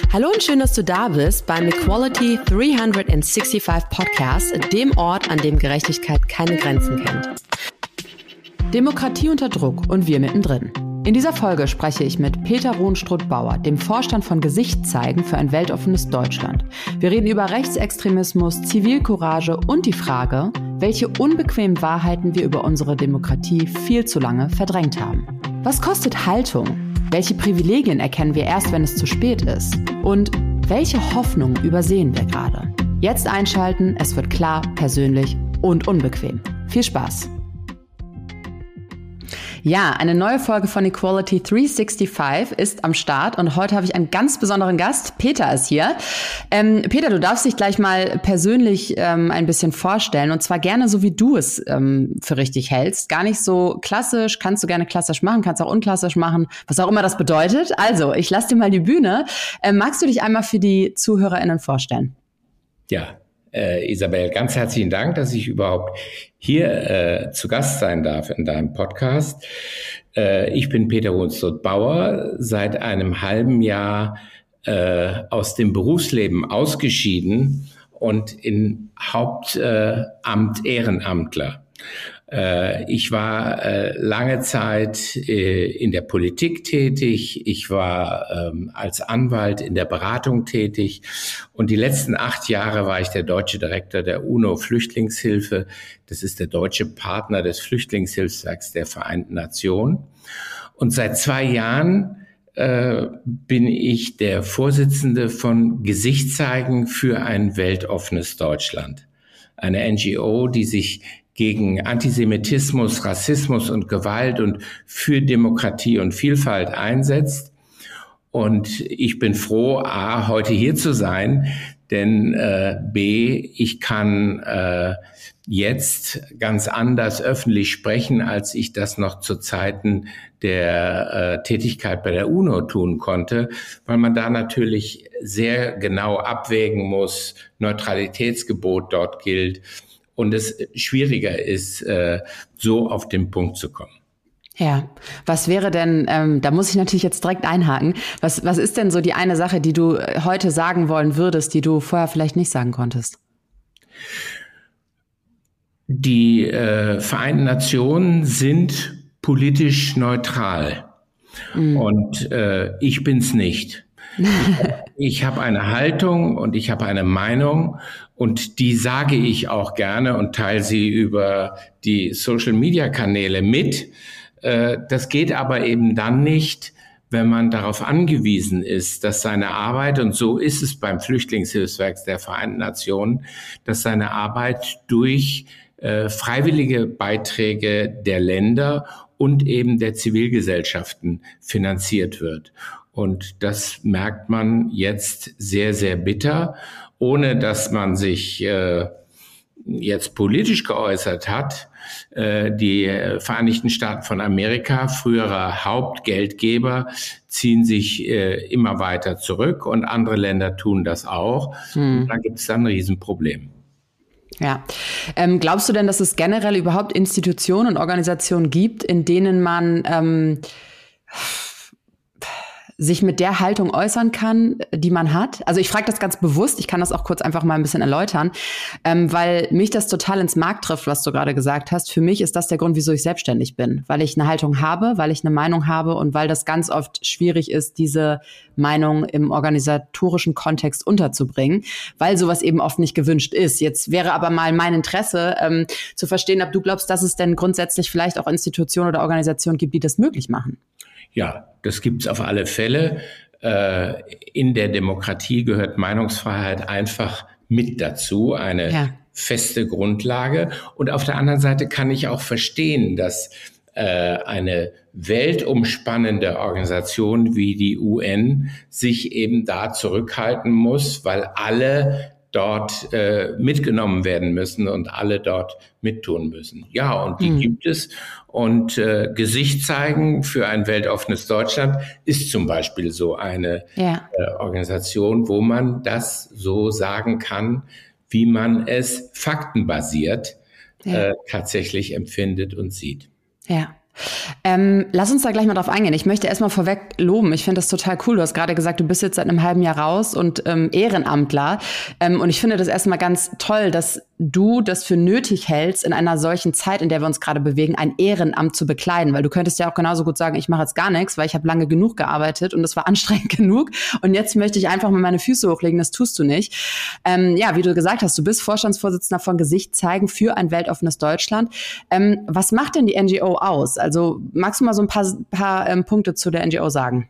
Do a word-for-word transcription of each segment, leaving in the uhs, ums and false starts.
Hallo und schön, dass du da bist beim Equality dreihundertfünfundsechzig Podcast, dem Ort, an dem Gerechtigkeit keine Grenzen kennt. Demokratie unter Druck und wir mittendrin. In dieser Folge spreche ich mit Peter Rohnstruth-Bauer, dem Vorstand von Gesicht zeigen für ein weltoffenes Deutschland. Wir reden über Rechtsextremismus, Zivilcourage und die Frage, welche unbequemen Wahrheiten wir über unsere Demokratie viel zu lange verdrängt haben. Was kostet Haltung? Welche Privilegien erkennen wir erst, wenn es zu spät ist? Und welche Hoffnung übersehen wir gerade? Jetzt einschalten, es wird klar, persönlich und unbequem. Viel Spaß! Ja, eine neue Folge von Equality dreihundertfünfundsechzig ist am Start und heute habe ich einen ganz besonderen Gast. Peter ist hier. Ähm, Peter, du darfst dich gleich mal persönlich ähm, ein bisschen vorstellen und zwar gerne so, wie du es ähm, für richtig hältst. Gar nicht so klassisch, kannst du gerne klassisch machen, kannst auch unklassisch machen, was auch immer das bedeutet. Also, ich lasse dir mal die Bühne. Ähm, magst du dich einmal für die ZuhörerInnen vorstellen? Ja, äh, Isabel, ganz herzlichen Dank, dass ich überhaupt hier äh, zu Gast sein darf in deinem Podcast. Äh, ich bin Peter Rohnstruth-Bauer, seit einem halben Jahr äh, aus dem Berufsleben ausgeschieden und in Hauptamt äh, Ehrenamtler. Äh, ich war äh, lange Zeit äh, in der Politik tätig. Ich war ähm, als Anwalt in der Beratung tätig. Und die letzten acht Jahre war ich der deutsche Direktor der UNO-Flüchtlingshilfe. Das ist der deutsche Partner des Flüchtlingshilfswerks der Vereinten Nationen. Und seit zwei Jahren äh, bin ich der Vorsitzende von Gesicht zeigen für ein weltoffenes Deutschland. Eine N G O, die sich gegen Antisemitismus, Rassismus und Gewalt und für Demokratie und Vielfalt einsetzt. Und ich bin froh, A, heute hier zu sein, denn äh, B, ich kann äh, jetzt ganz anders öffentlich sprechen, als ich das noch zu Zeiten der äh, Tätigkeit bei der UNO tun konnte, weil man da natürlich sehr genau abwägen muss, Neutralitätsgebot dort gilt, und es schwieriger ist, äh, so auf den Punkt zu kommen. Ja, was wäre denn, ähm, da muss ich natürlich jetzt direkt einhaken, was, was ist denn so die eine Sache, die du heute sagen wollen würdest, die du vorher vielleicht nicht sagen konntest? Die äh, Vereinten Nationen sind politisch neutral mhm. und äh, ich bin's nicht. Ich habe eine Haltung und ich habe eine Meinung und die sage ich auch gerne und teile sie über die Social-Media-Kanäle mit. Das geht aber eben dann nicht, wenn man darauf angewiesen ist, dass seine Arbeit, und so ist es beim Flüchtlingshilfswerk der Vereinten Nationen, dass seine Arbeit durch freiwillige Beiträge der Länder und eben der Zivilgesellschaften finanziert wird. Und das merkt man jetzt sehr, sehr bitter, ohne dass man sich äh, jetzt politisch geäußert hat. Äh, die Vereinigten Staaten von Amerika, früherer Hauptgeldgeber, ziehen sich äh, immer weiter zurück und andere Länder tun das auch. Hm. Und da gibt es dann ein Riesenproblem. Ja. Ähm, glaubst du denn, dass es generell überhaupt Institutionen und Organisationen gibt, in denen man ähm, sich mit der Haltung äußern kann, die man hat? Also ich frage das ganz bewusst, ich kann das auch kurz einfach mal ein bisschen erläutern, ähm, weil mich das total ins Mark trifft, was du gerade gesagt hast. Für mich ist das der Grund, wieso ich selbstständig bin, weil ich eine Haltung habe, weil ich eine Meinung habe und weil das ganz oft schwierig ist, diese Meinung im organisatorischen Kontext unterzubringen, weil sowas eben oft nicht gewünscht ist. Jetzt wäre aber mal mein Interesse, ähm, zu verstehen, ob du glaubst, dass es denn grundsätzlich vielleicht auch Institutionen oder Organisationen gibt, die das möglich machen. Ja, das gibt's auf alle Fälle. Äh, in der Demokratie gehört Meinungsfreiheit einfach mit dazu, eine ja. feste Grundlage. Und auf der anderen Seite kann ich auch verstehen, dass äh, eine weltumspannende Organisation wie die U N sich eben da zurückhalten muss, weil alle dort äh, mitgenommen werden müssen und alle dort mittun müssen. Ja, und die mhm. gibt es. Und äh, Gesicht zeigen für ein weltoffenes Deutschland ist zum Beispiel so eine ja. äh, Organisation, wo man das so sagen kann, wie man es faktenbasiert ja. äh, tatsächlich empfindet und sieht. Ja. Ähm, lass uns da gleich mal drauf eingehen. Ich möchte erstmal vorweg loben. Ich finde das total cool. Du hast gerade gesagt, du bist jetzt seit einem halben Jahr raus und ähm, Ehrenamtler. Ähm, und ich finde das erstmal ganz toll, dass du das für nötig hältst, in einer solchen Zeit, in der wir uns gerade bewegen, ein Ehrenamt zu bekleiden. Weil du könntest ja auch genauso gut sagen, ich mache jetzt gar nichts, weil ich habe lange genug gearbeitet und es war anstrengend genug. Und jetzt möchte ich einfach mal meine Füße hochlegen. Das tust du nicht. Ähm, ja, wie du gesagt hast, du bist Vorstandsvorsitzender von Gesicht zeigen für ein weltoffenes Deutschland. Ähm, was macht denn die N G O aus? Also magst du mal so ein paar, paar ähm, Punkte zu der N G O sagen?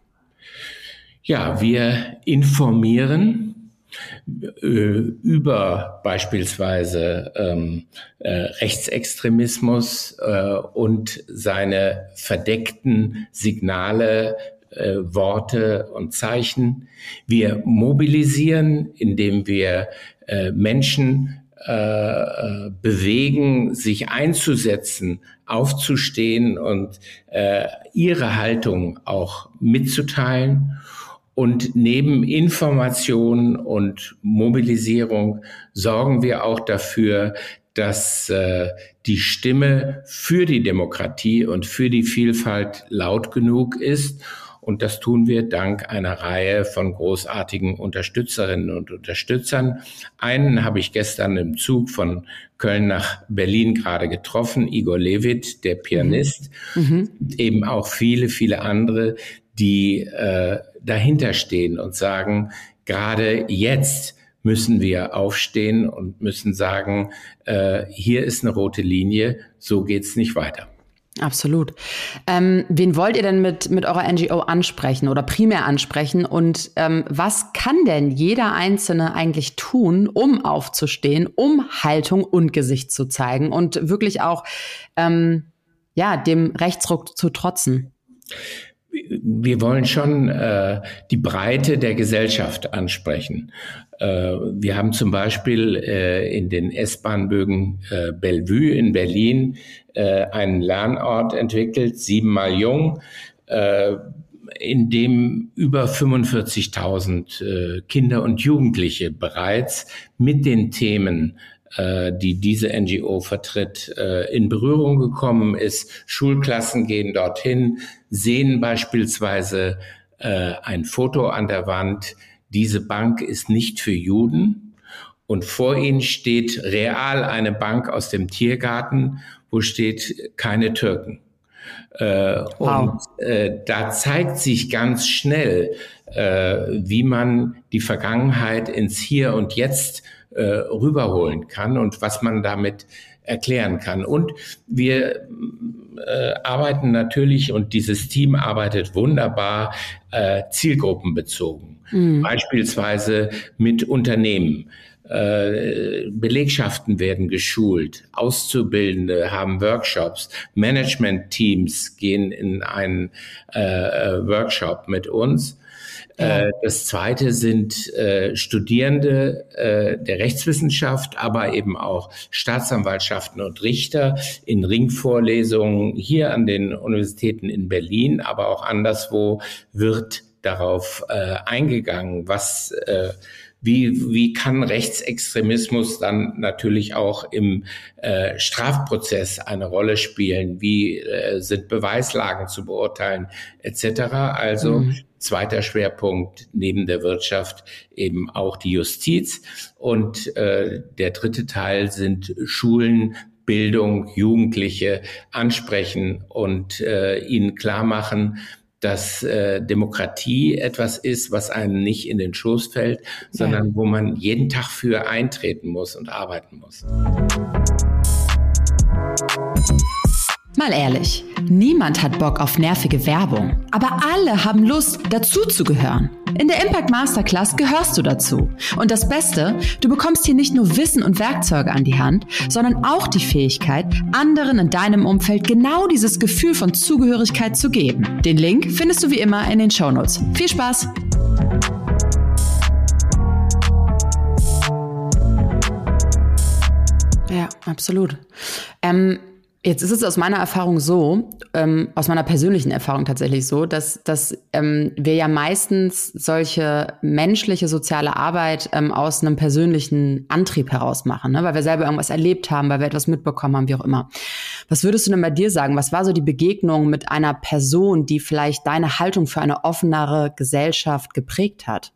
Ja, wir informieren äh, über beispielsweise ähm, äh, Rechtsextremismus äh, und seine verdeckten Signale, äh, Worte und Zeichen. Wir mobilisieren, indem wir äh, Menschen Äh, bewegen, sich einzusetzen, aufzustehen und äh, ihre Haltung auch mitzuteilen. Und neben Information und Mobilisierung sorgen wir auch dafür, dass äh, die Stimme für die Demokratie und für die Vielfalt laut genug ist. Und das tun wir dank einer Reihe von großartigen Unterstützerinnen und Unterstützern. Einen habe ich gestern im Zug von Köln nach Berlin gerade getroffen, Igor Levit, der Pianist. Mhm. Eben auch viele, viele andere, die äh, dahinter stehen und sagen, gerade jetzt müssen wir aufstehen und müssen sagen, äh, hier ist eine rote Linie, so geht's nicht weiter. Absolut. Ähm, wen wollt ihr denn mit, mit eurer N G O ansprechen oder primär ansprechen? Und ähm, was kann denn jeder Einzelne eigentlich tun, um aufzustehen, um Haltung und Gesicht zu zeigen und wirklich auch ähm, ja, dem Rechtsruck zu trotzen? Wir wollen schon äh, die Breite der Gesellschaft ansprechen. Äh, wir haben zum Beispiel äh, in den S-Bahn-Bögen äh, Bellevue in Berlin äh, einen Lernort entwickelt, siebenmal jung, äh, in dem über fünfundvierzigtausend äh, Kinder und Jugendliche bereits mit den Themen, die diese N G O vertritt, in Berührung gekommen ist. Schulklassen gehen dorthin, sehen beispielsweise ein Foto an der Wand, diese Bank ist nicht für Juden. Und vor ihnen steht real eine Bank aus dem Tiergarten, wo steht keine Türken. Wow. Und da zeigt sich ganz schnell, wie man die Vergangenheit ins Hier und Jetzt Äh, rüberholen kann und was man damit erklären kann. Und wir äh, arbeiten natürlich, und dieses Team arbeitet wunderbar, äh, zielgruppenbezogen. Mhm. Beispielsweise mit Unternehmen. Äh, Belegschaften werden geschult, Auszubildende haben Workshops, Management-Teams gehen in einen äh, Workshop mit uns. Ja. Das zweite sind äh, Studierende äh, der Rechtswissenschaft, aber eben auch Staatsanwaltschaften und Richter in Ringvorlesungen hier an den Universitäten in Berlin, aber auch anderswo wird darauf äh, eingegangen, was äh, Wie, wie kann Rechtsextremismus dann natürlich auch im äh, Strafprozess eine Rolle spielen? Wie äh, sind Beweislagen zu beurteilen, et cetera. Also mhm. zweiter Schwerpunkt neben der Wirtschaft eben auch die Justiz. Und äh, der dritte Teil sind Schulen, Bildung, Jugendliche ansprechen und äh, ihnen klar machen, dass äh, Demokratie etwas ist, was einem nicht in den Schoß fällt, sondern ja. wo man jeden Tag für eintreten muss und arbeiten muss. Mal ehrlich, niemand hat Bock auf nervige Werbung, aber alle haben Lust, dazuzugehören. In der Impact Masterclass gehörst du dazu. Und das Beste, du bekommst hier nicht nur Wissen und Werkzeuge an die Hand, sondern auch die Fähigkeit, anderen in deinem Umfeld genau dieses Gefühl von Zugehörigkeit zu geben. Den Link findest du wie immer in den Shownotes. Viel Spaß! Ja, absolut. Ähm, Jetzt ist es aus meiner Erfahrung so, ähm, aus meiner persönlichen Erfahrung tatsächlich so, dass, dass ähm, wir ja meistens solche menschliche soziale Arbeit ähm, aus einem persönlichen Antrieb heraus machen, ne? Weil wir selber irgendwas erlebt haben, weil wir etwas mitbekommen haben, wie auch immer. Was würdest du denn bei dir sagen? Was war so die Begegnung mit einer Person, die vielleicht deine Haltung für eine offenere Gesellschaft geprägt hat?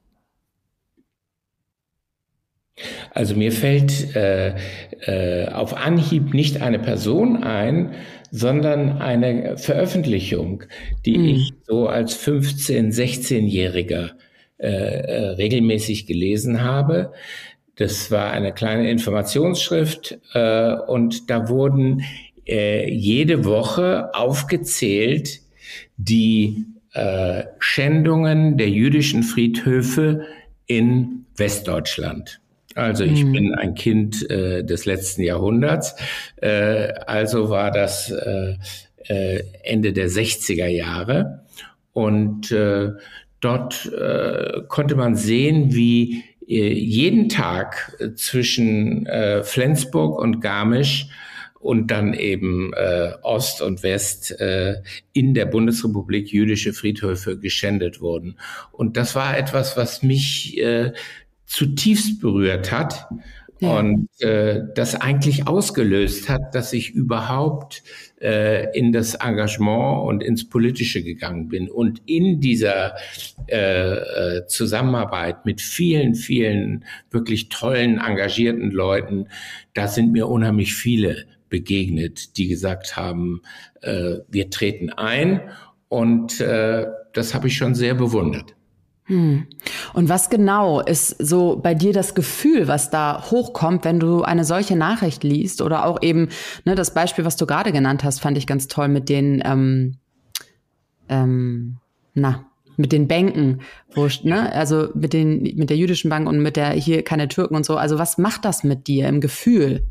Also mir fällt äh, äh, auf Anhieb nicht eine Person ein, sondern eine Veröffentlichung, die mhm. ich so als fünfzehn-, sechzehnjähriger äh, äh, regelmäßig gelesen habe. Das war eine kleine Informationsschrift äh, und da wurden äh, jede Woche aufgezählt die äh, Schändungen der jüdischen Friedhöfe in Westdeutschland. Also ich mhm. bin ein Kind äh, des letzten Jahrhunderts, äh, also war das äh, äh, Ende der sechziger Jahre und äh, dort äh, konnte man sehen, wie äh, jeden Tag äh, zwischen äh, Flensburg und Garmisch und dann eben äh, Ost und West äh, in der Bundesrepublik jüdische Friedhöfe geschändet wurden. Und das war etwas, was mich äh, zutiefst berührt hat ja. und äh, das eigentlich ausgelöst hat, dass ich überhaupt äh, in das Engagement und ins Politische gegangen bin. Und in dieser äh, Zusammenarbeit mit vielen, vielen wirklich tollen, engagierten Leuten, da sind mir unheimlich viele begegnet, die gesagt haben, äh, wir treten ein. Und äh, das habe ich schon sehr bewundert. Hm. Und was genau ist so bei dir das Gefühl, was da hochkommt, wenn du eine solche Nachricht liest oder auch eben, ne, das Beispiel, was du gerade genannt hast, fand ich ganz toll mit den, ähm, ähm, na, mit den Bänken, wo, ne, also mit den, mit der jüdischen Bank und mit der hier keine Türken und so. Also was macht das mit dir im Gefühl?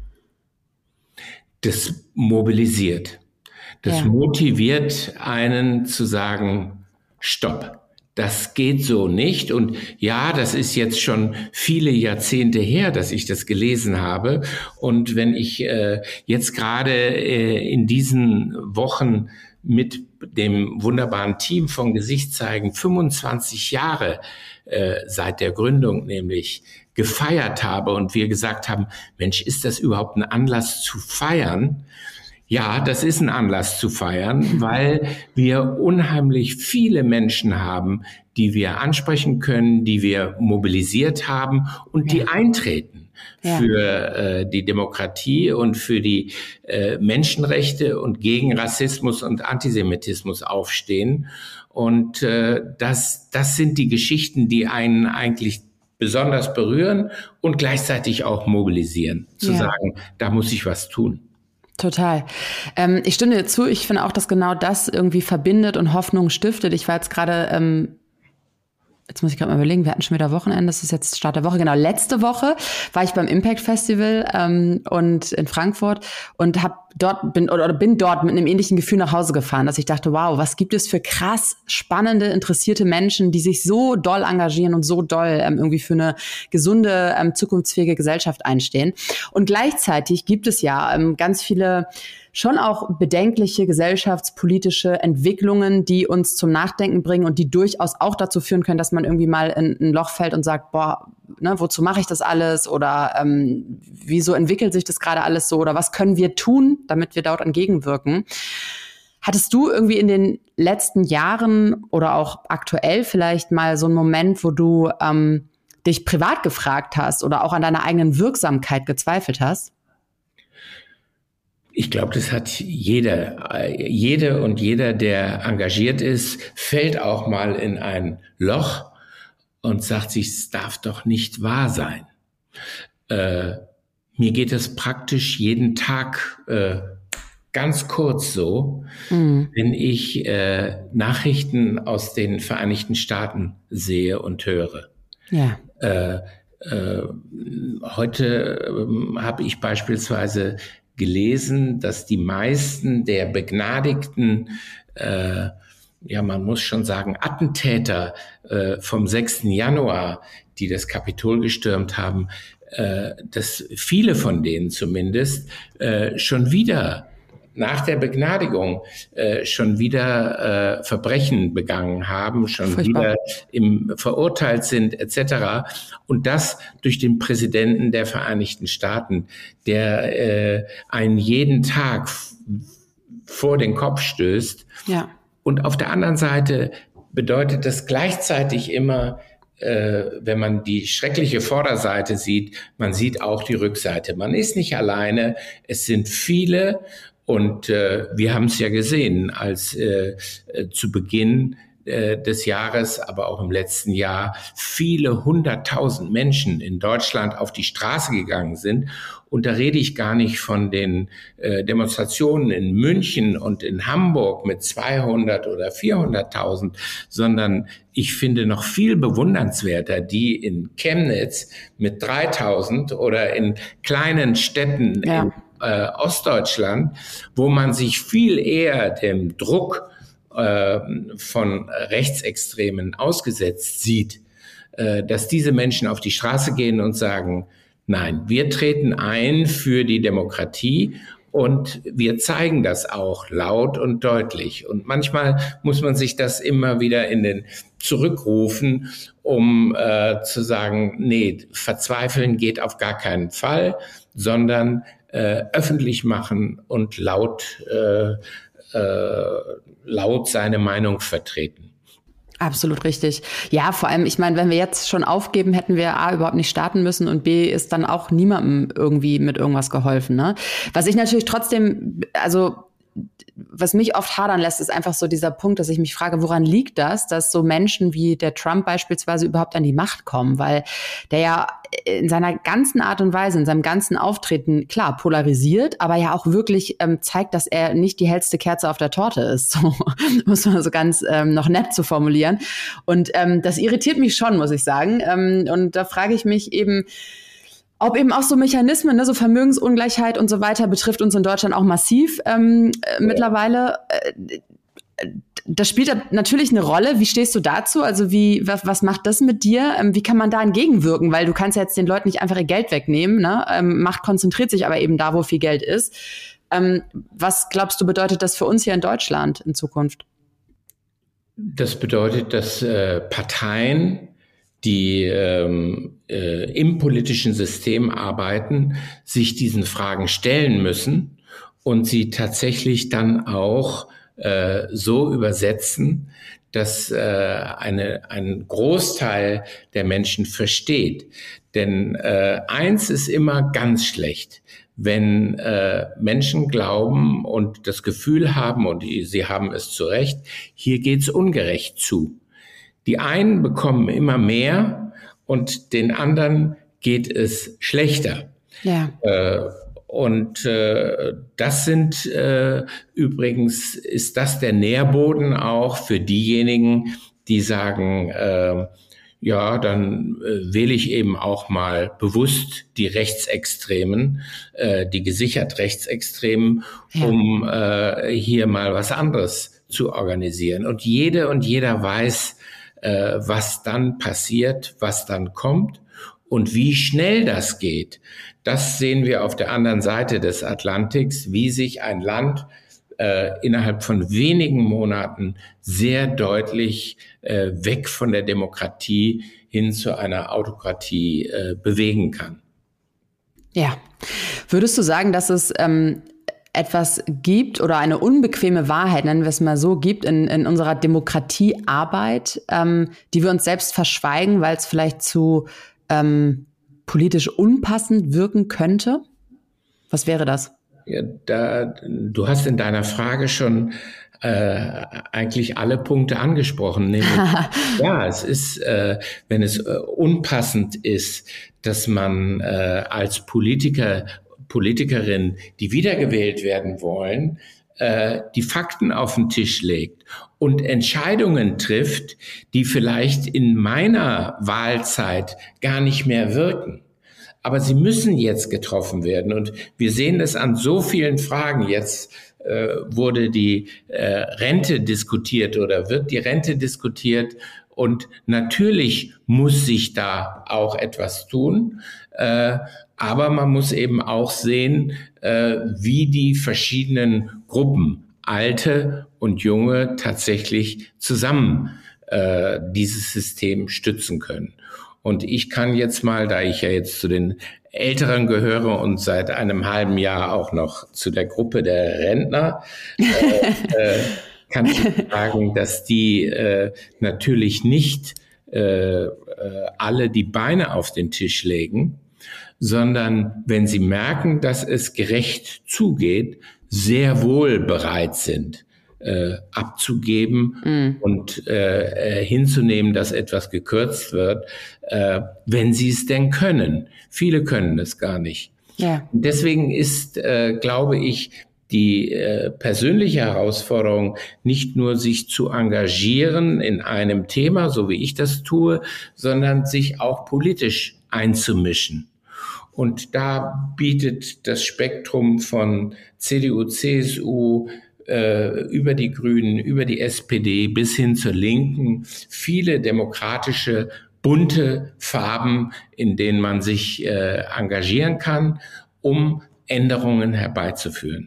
Das mobilisiert. Das ja. motiviert einen zu sagen, stopp. Das geht so nicht. Und ja, das ist jetzt schon viele Jahrzehnte her, dass ich das gelesen habe. Und wenn ich äh, jetzt gerade äh, in diesen Wochen mit dem wunderbaren Team von Gesicht zeigen, fünfundzwanzig Jahre äh, seit der Gründung nämlich gefeiert habe und wir gesagt haben, Mensch, ist das überhaupt ein Anlass zu feiern? Ja, das ist ein Anlass zu feiern, weil wir unheimlich viele Menschen haben, die wir ansprechen können, die wir mobilisiert haben und die ja. eintreten ja. für äh, die Demokratie und für die äh, Menschenrechte und gegen Rassismus und Antisemitismus aufstehen. Und äh, das, das sind die Geschichten, die einen eigentlich besonders berühren und gleichzeitig auch mobilisieren, zu ja. sagen, da muss ich was tun. Total. Ähm, ich stimme dir zu. Ich finde auch, dass genau das irgendwie verbindet und Hoffnung stiftet. Ich war jetzt gerade, ähm, jetzt muss ich gerade mal überlegen, wir hatten schon wieder Wochenende, das ist jetzt Start der Woche. Genau, letzte Woche war ich beim Impact Festival ähm, und in Frankfurt und hab dort bin oder bin dort mit einem ähnlichen Gefühl nach Hause gefahren, dass ich dachte, wow, was gibt es für krass spannende, interessierte Menschen, die sich so doll engagieren und so doll ähm, irgendwie für eine gesunde, ähm, zukunftsfähige Gesellschaft einstehen. Und gleichzeitig gibt es ja ähm, ganz viele schon auch bedenkliche gesellschaftspolitische Entwicklungen, die uns zum Nachdenken bringen und die durchaus auch dazu führen können, dass man irgendwie mal in ein Loch fällt und sagt, boah, ne, wozu mache ich das alles? Oder ähm, wieso entwickelt sich das gerade alles so? Oder was können wir tun, damit wir dort entgegenwirken? Hattest du irgendwie in den letzten Jahren oder auch aktuell vielleicht mal so einen Moment, wo du ähm, dich privat gefragt hast oder auch an deiner eigenen Wirksamkeit gezweifelt hast? Ich glaube, das hat jeder, jede und jeder, der engagiert ist, fällt auch mal in ein Loch und sagt sich, es darf doch nicht wahr sein. Äh, mir geht es praktisch jeden Tag äh, ganz kurz so, mhm. wenn ich äh, Nachrichten aus den Vereinigten Staaten sehe und höre. Ja. Äh, äh, heute äh, habe ich beispielsweise gelesen, dass die meisten der begnadigten, äh, ja, man muss schon sagen, Attentäter äh, vom sechsten Januar, die das Kapitol gestürmt haben, äh, dass viele von denen zumindest äh, schon wieder nach der Begnadigung äh, schon wieder äh, Verbrechen begangen haben, schon Furchtbar. wieder im, verurteilt sind et cetera. Und das durch den Präsidenten der Vereinigten Staaten, der äh, einen jeden Tag f- vor den Kopf stößt. Ja. Und auf der anderen Seite bedeutet das gleichzeitig immer, äh, wenn man die schreckliche Vorderseite sieht, man sieht auch die Rückseite. Man ist nicht alleine, es sind viele. Und äh, wir haben es ja gesehen, als äh, äh, zu Beginn äh, des Jahres, aber auch im letzten Jahr, viele hunderttausend Menschen in Deutschland auf die Straße gegangen sind. Und da rede ich gar nicht von den äh, Demonstrationen in München und in Hamburg mit zweihundert oder vierhunderttausend, sondern ich finde noch viel bewundernswerter die in Chemnitz mit dreitausend oder in kleinen Städten ja. in Äh, Ostdeutschland, wo man sich viel eher dem Druck äh, von Rechtsextremen ausgesetzt sieht, äh, dass diese Menschen auf die Straße gehen und sagen, nein, wir treten ein für die Demokratie und wir zeigen das auch laut und deutlich. Und manchmal muss man sich das immer wieder in den zurückrufen, um äh, zu sagen, nee, verzweifeln geht auf gar keinen Fall, sondern Äh, öffentlich machen und laut, äh, äh, laut seine Meinung vertreten. Absolut richtig. Ja, vor allem, ich meine, wenn wir jetzt schon aufgeben, hätten wir A, überhaupt nicht starten müssen und B, ist dann auch niemandem irgendwie mit irgendwas geholfen, ne? Was ich natürlich trotzdem, also was mich oft hadern lässt, ist einfach so dieser Punkt, dass ich mich frage, woran liegt das, dass so Menschen wie der Trump beispielsweise überhaupt an die Macht kommen, weil der ja in seiner ganzen Art und Weise, in seinem ganzen Auftreten, klar, polarisiert, aber ja auch wirklich ähm, zeigt, dass er nicht die hellste Kerze auf der Torte ist, so muss man so ganz ähm, noch nett zu formulieren. Und ähm, das irritiert mich schon, muss ich sagen. Ähm, und da frage ich mich eben, ob eben auch so Mechanismen, ne, so Vermögensungleichheit und so weiter, betrifft uns in Deutschland auch massiv ähm, äh, mittlerweile. Äh, das spielt natürlich eine Rolle. Wie stehst du dazu? Also wie, was, was macht das mit dir? Ähm, wie kann man da entgegenwirken? Weil du kannst ja jetzt den Leuten nicht einfach ihr Geld wegnehmen. Ne? Ähm, Macht konzentriert sich aber eben da, wo viel Geld ist. Ähm, was glaubst du, bedeutet das für uns hier in Deutschland in Zukunft? Das bedeutet, dass äh, Parteien, die ähm, äh, im politischen System arbeiten, sich diesen Fragen stellen müssen und sie tatsächlich dann auch äh, so übersetzen, dass äh, eine, ein Großteil der Menschen versteht. Denn äh, eins ist immer ganz schlecht, wenn äh, Menschen glauben und das Gefühl haben, und sie haben es zu Recht, hier geht's ungerecht zu. Die einen bekommen immer mehr und den anderen geht es schlechter. Ja. Äh, und äh, das sind äh, übrigens, ist das der Nährboden auch für diejenigen, die sagen, äh, ja, dann äh, wähle ich eben auch mal bewusst die Rechtsextremen, äh, die gesichert Rechtsextremen, ja. um äh, hier mal was anderes zu organisieren. Und jede und jeder weiß, äh, was dann passiert, was dann kommt und wie schnell das geht. Das sehen wir auf der anderen Seite des Atlantiks, wie sich ein Land äh, innerhalb von wenigen Monaten sehr deutlich äh, weg von der Demokratie hin zu einer Autokratie äh, bewegen kann. Ja. Würdest du sagen, dass es ähm, etwas gibt oder eine unbequeme Wahrheit, nennen wir es mal so, gibt in, in unserer Demokratiearbeit, ähm, die wir uns selbst verschweigen, weil es vielleicht zu ähm, politisch unpassend wirken könnte? Was wäre das? Ja, da, du hast in deiner Frage schon äh, eigentlich alle Punkte angesprochen. Nämlich, ja, es ist, äh, wenn es äh, unpassend ist, dass man äh, als Politiker, Politikerin, die wiedergewählt werden wollen, äh, die Fakten auf den Tisch legt und Entscheidungen trifft, die vielleicht in meiner Wahlzeit gar nicht mehr wirken. Aber sie müssen jetzt getroffen werden. Und wir sehen das an so vielen Fragen. Jetzt äh, wurde die äh, Rente diskutiert oder wird die Rente diskutiert. Und natürlich muss sich da auch etwas tun. Äh, aber man muss eben auch sehen, äh, wie die verschiedenen Gruppen, Alte und Junge, tatsächlich zusammen äh, dieses System stützen können. Und ich kann jetzt mal, da ich ja jetzt zu den Älteren gehöre und seit einem halben Jahr auch noch zu der Gruppe der Rentner, äh, äh, kann ich sagen, dass die äh, natürlich nicht äh, äh, alle die Beine auf den Tisch legen, sondern wenn sie merken, dass es gerecht zugeht, sehr wohl bereit sind, äh, abzugeben mm. und äh, hinzunehmen, dass etwas gekürzt wird, äh, wenn sie es denn können. Viele können es gar nicht. Ja. Deswegen ist, äh, glaube ich, die äh, persönliche Herausforderung, nicht nur sich zu engagieren in einem Thema, so wie ich das tue, sondern sich auch politisch einzumischen. Und da bietet das Spektrum von C D U, C S U, äh, über die Grünen, über die S P D bis hin zur Linken viele demokratische, bunte Farben, in denen man sich äh, engagieren kann, um Änderungen herbeizuführen.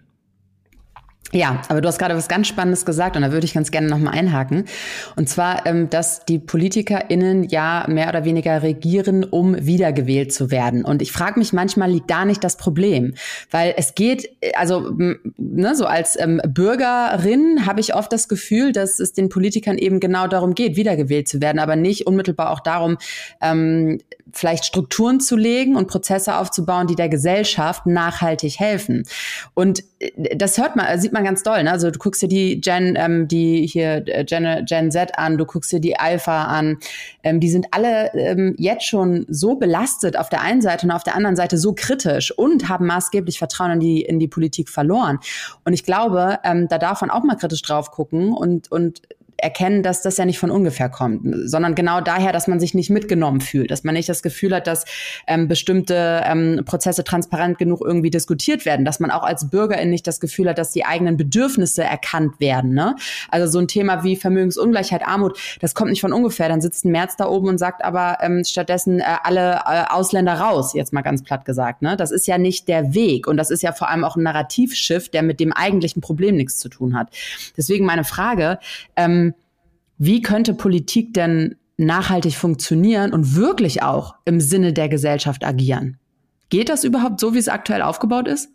Ja, aber du hast gerade was ganz Spannendes gesagt und da würde ich ganz gerne nochmal einhaken. Und zwar, dass die PolitikerInnen ja mehr oder weniger regieren, um wiedergewählt zu werden. Und ich frage mich manchmal, liegt da nicht das Problem? Weil es geht, also ne, so als ähm, Bürgerin habe ich oft das Gefühl, dass es den Politikern eben genau darum geht, wiedergewählt zu werden, aber nicht unmittelbar auch darum, ähm, vielleicht Strukturen zu legen und Prozesse aufzubauen, die der Gesellschaft nachhaltig helfen. Und das hört man, sieht man ganz doll, ne? Also du guckst dir die Gen, ähm, die hier Gen, Gen Z an, du guckst dir die Alpha an, ähm, die sind alle ähm, jetzt schon so belastet auf der einen Seite und auf der anderen Seite so kritisch und haben maßgeblich Vertrauen in die in die Politik verloren. Und ich glaube, ähm, da darf man auch mal kritisch drauf gucken und und erkennen, dass das ja nicht von ungefähr kommt, sondern genau daher, dass man sich nicht mitgenommen fühlt, dass man nicht das Gefühl hat, dass ähm, bestimmte ähm, Prozesse transparent genug irgendwie diskutiert werden, dass man auch als Bürgerin nicht das Gefühl hat, dass die eigenen Bedürfnisse erkannt werden. Ne? Also so ein Thema wie Vermögensungleichheit, Armut, das kommt nicht von ungefähr. Dann sitzt ein Merz da oben und sagt aber ähm, stattdessen äh, alle äh, Ausländer raus, jetzt mal ganz platt gesagt. Ne? Das ist ja nicht der Weg und das ist ja vor allem auch ein Narrativshift, der mit dem eigentlichen Problem nichts zu tun hat. Deswegen meine Frage, ähm, wie könnte Politik denn nachhaltig funktionieren und wirklich auch im Sinne der Gesellschaft agieren? Geht das überhaupt so, wie es aktuell aufgebaut ist?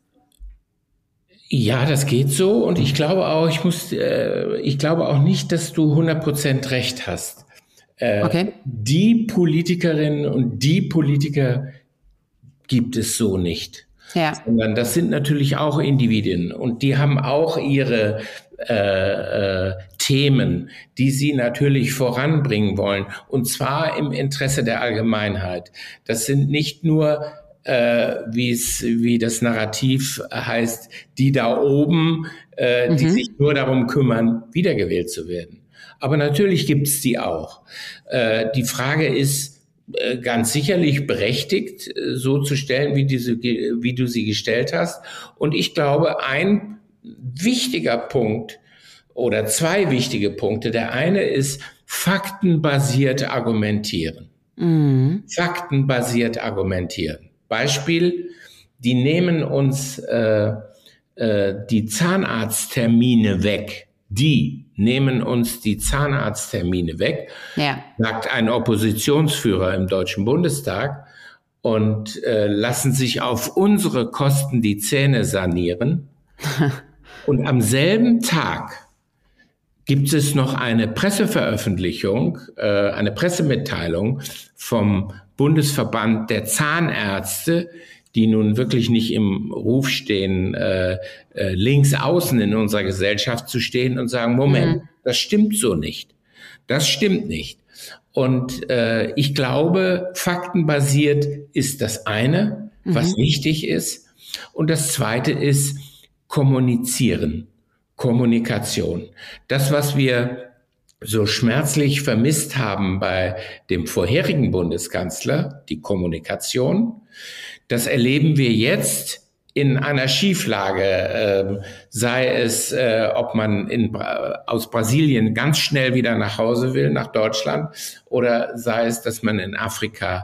Ja, das geht so und ich glaube auch, ich muss, äh, ich glaube auch nicht, dass du hundert Prozent recht hast. Äh, okay. Die Politikerinnen und die Politiker gibt es so nicht. Ja. Sondern das sind natürlich auch Individuen und die haben auch ihre äh, äh, Themen, die sie natürlich voranbringen wollen und zwar im Interesse der Allgemeinheit. Das sind nicht nur, äh, wie es wie das Narrativ heißt, die da oben, äh, mhm. die sich nur darum kümmern, wiedergewählt zu werden. Aber natürlich gibt es die auch. Äh, die Frage ist, ganz sicherlich berechtigt, so zu stellen, wie, diese, wie du sie gestellt hast. Und ich glaube, ein wichtiger Punkt oder zwei wichtige Punkte. Der eine ist faktenbasiert argumentieren. Mhm. Faktenbasiert argumentieren. Beispiel, die nehmen uns äh, äh, die Zahnarzttermine weg. Die nehmen uns die Zahnarzttermine weg, ja. sagt ein Oppositionsführer im Deutschen Bundestag und äh, lassen sich auf unsere Kosten die Zähne sanieren. Und am selben Tag gibt es noch eine Presseveröffentlichung, äh, eine Pressemitteilung vom Bundesverband der Zahnärzte, die nun wirklich nicht im Ruf stehen, äh, äh, links außen in unserer Gesellschaft zu stehen und sagen, Moment, mhm. das stimmt so nicht. Das stimmt nicht. Und äh, ich glaube, faktenbasiert ist das eine, mhm. was wichtig ist. Und das zweite ist kommunizieren, Kommunikation. Das, was wir so schmerzlich vermisst haben bei dem vorherigen Bundeskanzler, die Kommunikation, das erleben wir jetzt in einer Schieflage, äh, sei es, äh, ob man in, aus Brasilien ganz schnell wieder nach Hause will, nach Deutschland, oder sei es, dass man in Afrika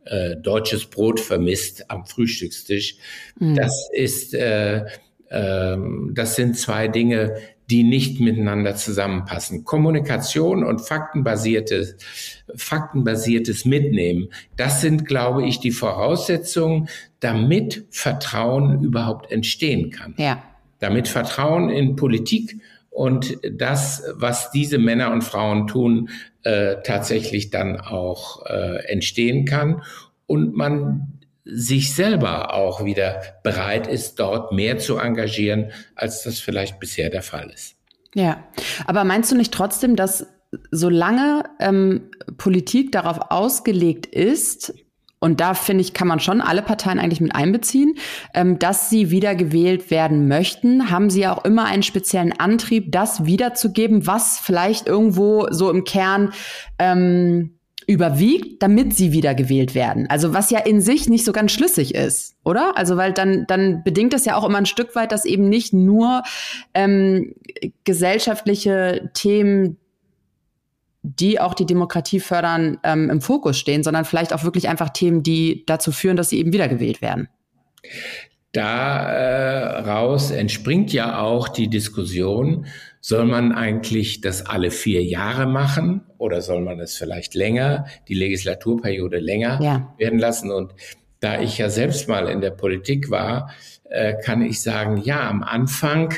äh, deutsches Brot vermisst am Frühstückstisch. Mhm. Das ist, äh, äh, das sind zwei Dinge, die nicht miteinander zusammenpassen. Kommunikation und faktenbasiertes, faktenbasiertes Mitnehmen, das sind, glaube ich, die Voraussetzungen, damit Vertrauen überhaupt entstehen kann. Ja. Damit Vertrauen in Politik und das, was diese Männer und Frauen tun, äh, tatsächlich dann auch äh, entstehen kann und man sich selber auch wieder bereit ist, dort mehr zu engagieren, als das vielleicht bisher der Fall ist. Ja, aber meinst du nicht trotzdem, dass solange ähm, Politik darauf ausgelegt ist, und da finde ich, kann man schon alle Parteien eigentlich mit einbeziehen, ähm, dass sie wiedergewählt werden möchten, haben sie auch immer einen speziellen Antrieb, das wiederzugeben, was vielleicht irgendwo so im Kern ähm, überwiegt, damit sie wiedergewählt werden. Also was ja in sich nicht so ganz schlüssig ist, oder? Also weil dann dann bedingt das ja auch immer ein Stück weit, dass eben nicht nur ähm, gesellschaftliche Themen, die auch die Demokratie fördern, ähm, im Fokus stehen, sondern vielleicht auch wirklich einfach Themen, die dazu führen, dass sie eben wiedergewählt werden. Daraus entspringt ja auch die Diskussion, soll man eigentlich das alle vier Jahre machen oder soll man es vielleicht länger, die Legislaturperiode länger ja. werden lassen? Und da ich ja selbst mal in der Politik war, äh, kann ich sagen, ja, am Anfang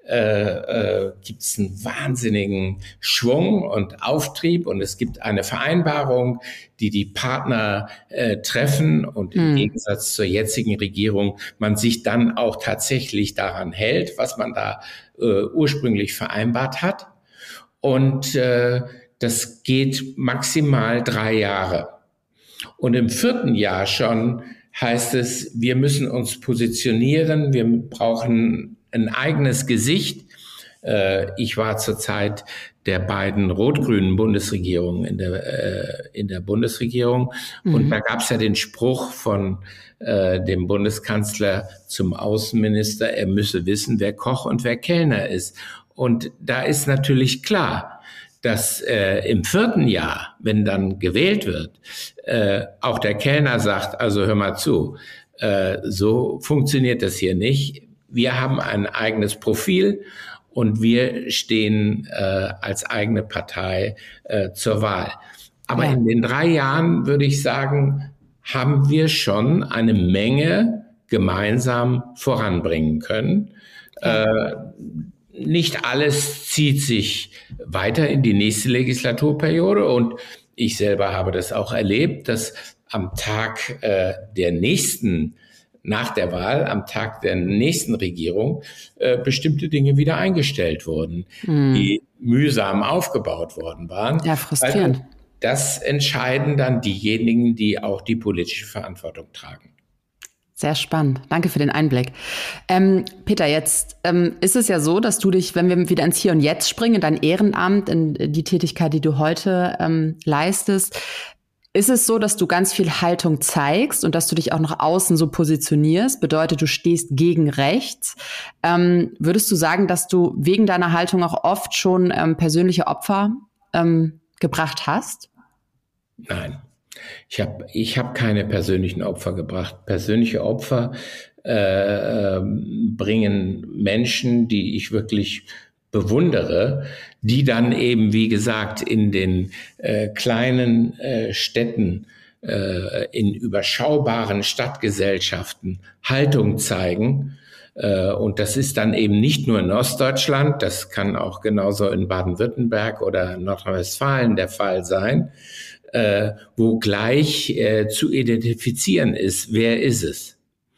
äh, äh, gibt es einen wahnsinnigen Schwung und Auftrieb und es gibt eine Vereinbarung, die die Partner äh, treffen und im hm. Gegensatz zur jetzigen Regierung man sich dann auch tatsächlich daran hält, was man da äh, ursprünglich vereinbart hat. Und äh, das geht maximal drei Jahre. Und im vierten Jahr schon heißt es, wir müssen uns positionieren, wir brauchen ein eigenes Gesicht. Ich war zur Zeit der beiden rot-grünen Bundesregierungen in der, in der Bundesregierung. Mhm. Und da gab es ja den Spruch von dem Bundeskanzler zum Außenminister, er müsse wissen, wer Koch und wer Kellner ist. Und da ist natürlich klar, dass äh, im vierten Jahr, wenn dann gewählt wird, äh, auch der Kellner sagt, also hör mal zu, äh, so funktioniert das hier nicht. Wir haben ein eigenes Profil und wir stehen äh, als eigene Partei äh, zur Wahl. Aber ja. in den drei Jahren, würde ich sagen, haben wir schon eine Menge gemeinsam voranbringen können. Ja. Äh, nicht alles zieht sich weiter in die nächste Legislaturperiode und ich selber habe das auch erlebt, dass am Tag äh, der nächsten nach der Wahl, am Tag der nächsten Regierung, äh, bestimmte Dinge wieder eingestellt wurden, hm. die mühsam aufgebaut worden waren. Ja, frustrierend. Also das entscheiden dann diejenigen, die auch die politische Verantwortung tragen. Sehr spannend. Danke für den Einblick. Ähm, Peter, jetzt ähm, ist es ja so, dass du dich, wenn wir wieder ins Hier und Jetzt springen, in dein Ehrenamt, in die Tätigkeit, die du heute ähm, leistest, ist es so, dass du ganz viel Haltung zeigst und dass du dich auch nach außen so positionierst? Bedeutet, du stehst gegen rechts. Ähm, würdest du sagen, dass du wegen deiner Haltung auch oft schon ähm, persönliche Opfer ähm, gebracht hast? Nein, ich habe ich hab keine persönlichen Opfer gebracht. Persönliche Opfer äh, bringen Menschen, die ich wirklich bewundere, die dann eben, wie gesagt, in den äh, kleinen äh, Städten, äh, in überschaubaren Stadtgesellschaften Haltung zeigen. Äh, und das ist dann eben nicht nur in Ostdeutschland, das kann auch genauso in Baden-Württemberg oder Nordrhein-Westfalen der Fall sein, äh, wo gleich äh, zu identifizieren ist, wer ist es.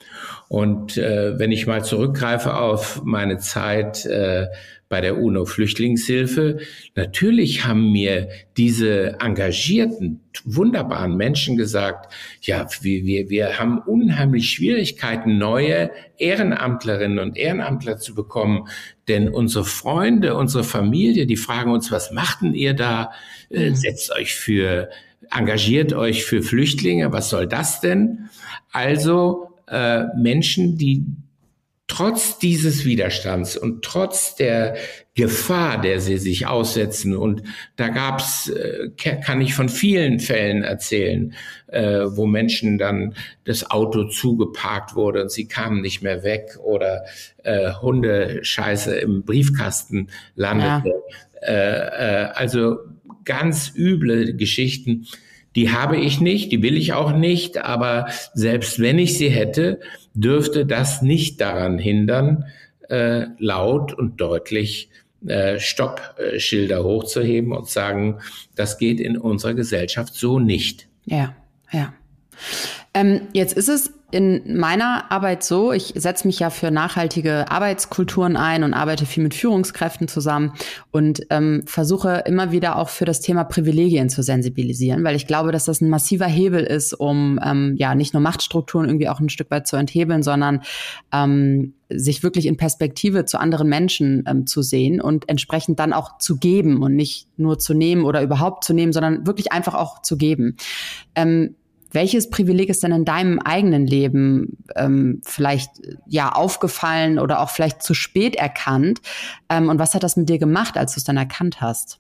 Und äh, wenn ich mal zurückgreife auf meine Zeit äh, bei der UNO-Flüchtlingshilfe, natürlich haben mir diese engagierten, wunderbaren Menschen gesagt, ja, wir, wir, wir haben unheimlich Schwierigkeiten, neue Ehrenamtlerinnen und Ehrenamtler zu bekommen, denn unsere Freunde, unsere Familie, die fragen uns, was macht denn ihr da? Äh, setzt euch für, engagiert euch für Flüchtlinge, was soll das denn? Also äh, Menschen, die trotz dieses Widerstands und trotz der Gefahr, der sie sich aussetzen, und da gab's, äh, kann ich von vielen Fällen erzählen, äh, wo Menschen dann das Auto zugeparkt wurde und sie kamen nicht mehr weg, oder äh, Hundescheiße im Briefkasten landete. Ja. Äh, äh, also ganz üble Geschichten. Die habe ich nicht, die will ich auch nicht, aber selbst wenn ich sie hätte, dürfte das nicht daran hindern, äh, laut und deutlich äh, Stoppschilder hochzuheben und sagen, das geht in unserer Gesellschaft so nicht. Ja, ja. Ähm, jetzt ist es in meiner Arbeit so, ich setze mich ja für nachhaltige Arbeitskulturen ein und arbeite viel mit Führungskräften zusammen und ähm, versuche immer wieder auch für das Thema Privilegien zu sensibilisieren, weil ich glaube, dass das ein massiver Hebel ist, um ähm, ja nicht nur Machtstrukturen irgendwie auch ein Stück weit zu enthebeln, sondern ähm, sich wirklich in Perspektive zu anderen Menschen ähm, zu sehen und entsprechend dann auch zu geben und nicht nur zu nehmen oder überhaupt zu nehmen, sondern wirklich einfach auch zu geben. Ähm, Welches Privileg ist denn in deinem eigenen Leben ähm, vielleicht ja aufgefallen oder auch vielleicht zu spät erkannt? Ähm, und was hat das mit dir gemacht, als du es dann erkannt hast?